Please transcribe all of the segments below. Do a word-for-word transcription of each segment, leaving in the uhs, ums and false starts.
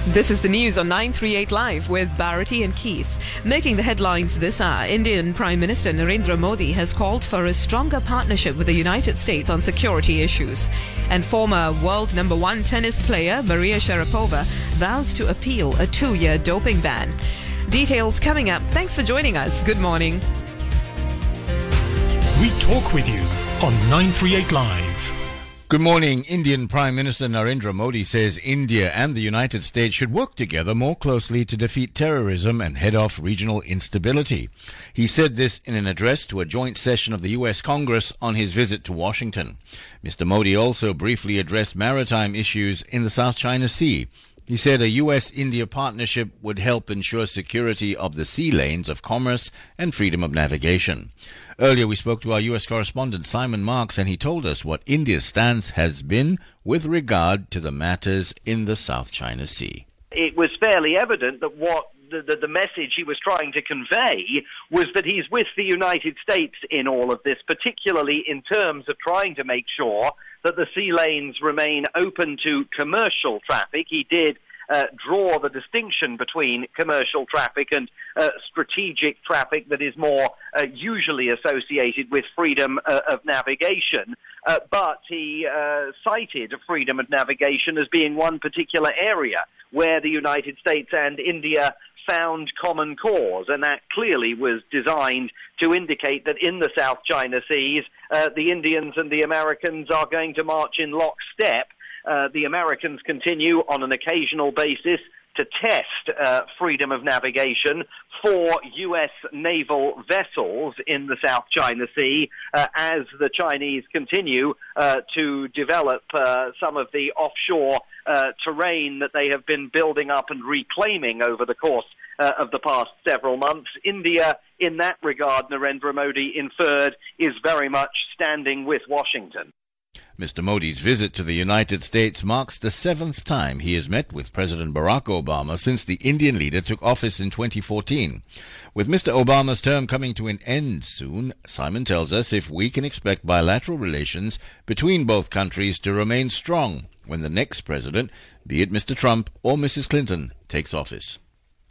This is the news on nine thirty-eight Live with Bharati and Keith. Making the headlines this hour, Indian Prime Minister Narendra Modi has called for a stronger partnership with the United States on security issues. And former world number one tennis player Maria Sharapova vows to appeal a two-year doping ban. Details coming up. Thanks for joining us. Good morning. We talk with you on nine thirty-eight Live. Good morning. Indian Prime Minister Narendra Modi says India and the United States should work together more closely to defeat terrorism and head off regional instability. He said this in an address to a joint session of the U S Congress on his visit to Washington. Mister Modi also briefly addressed maritime issues in the South China Sea. He said a U S India partnership would help ensure security of the sea lanes of commerce and freedom of navigation. Earlier, we spoke to our U S correspondent Simon Marks, and he told us what India's stance has been with regard to the matters in the South China Sea. It was fairly evident that what the, the, the message he was trying to convey was that he's with the United States in all of this, particularly in terms of trying to make sure that the sea lanes remain open to commercial traffic. He did Uh, draw the distinction between commercial traffic and uh, strategic traffic that is more uh, usually associated with freedom uh, of navigation. Uh, but he uh, cited freedom of navigation as being one particular area where the United States and India found common cause, and that clearly was designed to indicate that in the South China Seas, uh, the Indians and the Americans are going to march in lockstep. Uh, the Americans continue on an occasional basis to test uh, freedom of navigation for U S naval vessels in the South China Sea uh, as the Chinese continue uh, to develop uh, some of the offshore uh, terrain that they have been building up and reclaiming over the course uh, of the past several months. India, in that regard, Narendra Modi inferred, is very much standing with Washington. Mister Modi's visit to the United States marks the seventh time he has met with President Barack Obama since the Indian leader took office in twenty fourteen. With Mister Obama's term coming to an end soon, Simon tells us if we can expect bilateral relations between both countries to remain strong when the next president, be it Mister Trump or Missus Clinton, takes office.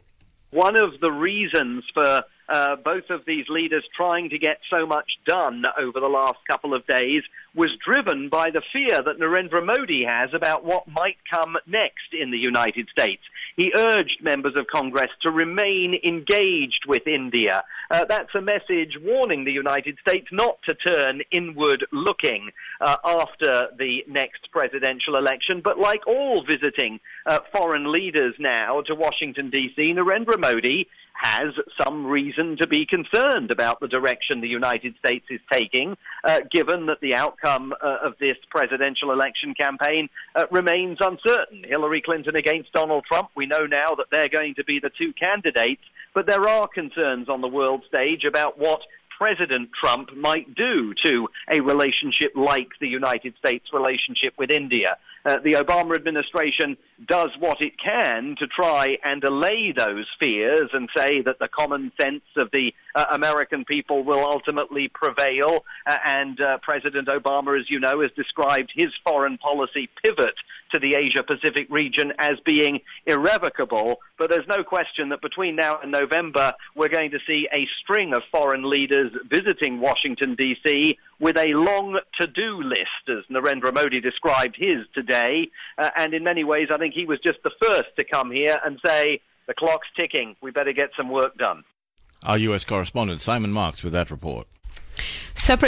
One of the reasons for uh, both of these leaders trying to get so much done over the last couple of days was driven by the fear that Narendra Modi has about what might come next in the United States. He urged members of Congress to remain engaged with India. Uh, that's a message warning the United States not to turn inward-looking uh, after the next presidential election. But like all visiting uh, foreign leaders now to Washington, D C, Narendra Modi has some reason to be concerned about the direction the United States is taking, uh, given that the outcome uh, of this presidential election campaign uh, remains uncertain. Hillary Clinton against Donald Trump, we know now that they're going to be the two candidates, but there are concerns on the world stage about what President Trump might do to a relationship like the United States relationship with India. Uh, the Obama administration does what it can to try and allay those fears and say that the common sense of the uh, American people will ultimately prevail. Uh, and uh, President Obama, as you know, has described his foreign policy pivot to the Asia-Pacific region as being irrevocable. But there's no question that between now and November, we're going to see a string of foreign leaders visiting Washington, D C, with a long to-do list, as Narendra Modi described his today. Uh, and in many ways, I think he was just the first to come here and say, the clock's ticking, we better get some work done. Our U S correspondent Simon Marks with that report. Separate